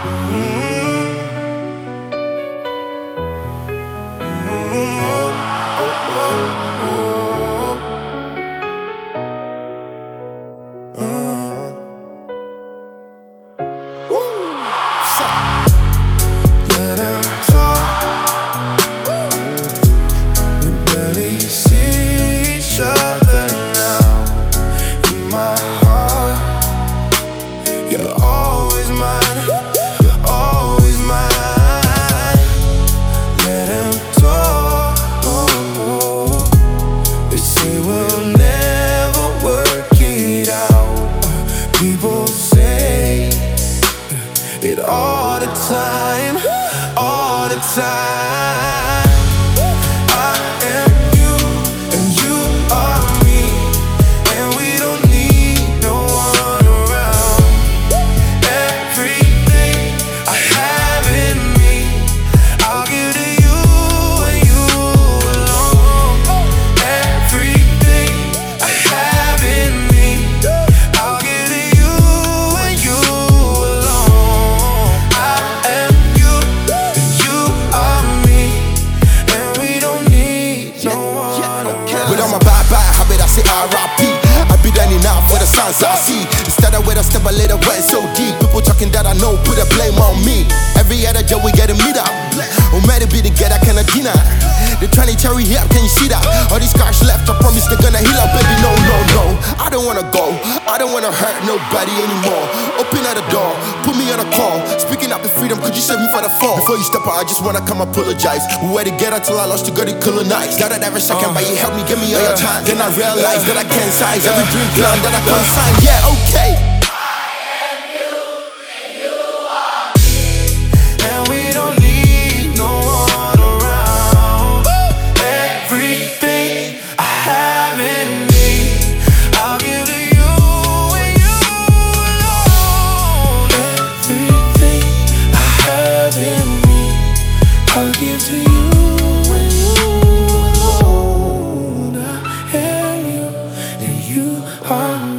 Let him talk. We barely see each other now. In my heart, you're always mine. You're always mine. Let him talk. They say we'll never work it out. People say it all the time, all the time. I am you, and you are me, and we don't need no one around. Everything I have in me, I'll give to you and you alone. Everything I have in me, I'll give to you and you alone. I am you, and you are me, and we don't need no one around. With all my bye-bye habit, I say R.I.P. I be done enough for the signs I see. Instead of where I step a little went so deep. People talking that I know, put a blame on me. Every other job we get a meet up. Oh, man, it be together, can I deny? They trying to cherry here, can you see that? All these scars left, I promise they're gonna heal up, baby. No, no, no. I don't wanna go, I don't wanna hurt nobody anymore. Open up the door, put me on a call. Speaking up the freedom, could you save me for the fall? Before you step out, I just wanna come apologize. We were together till I lost you, got it colonized. Got it every second, but you helped me, give me all your time. Then I realized that I can't size every dream plan that I consign. Yeah, okay. And we don't need no one around. Everything I have in me, I'll give to you and you alone. Everything I have in me, I'll give to you and you alone. I am you, and you are me.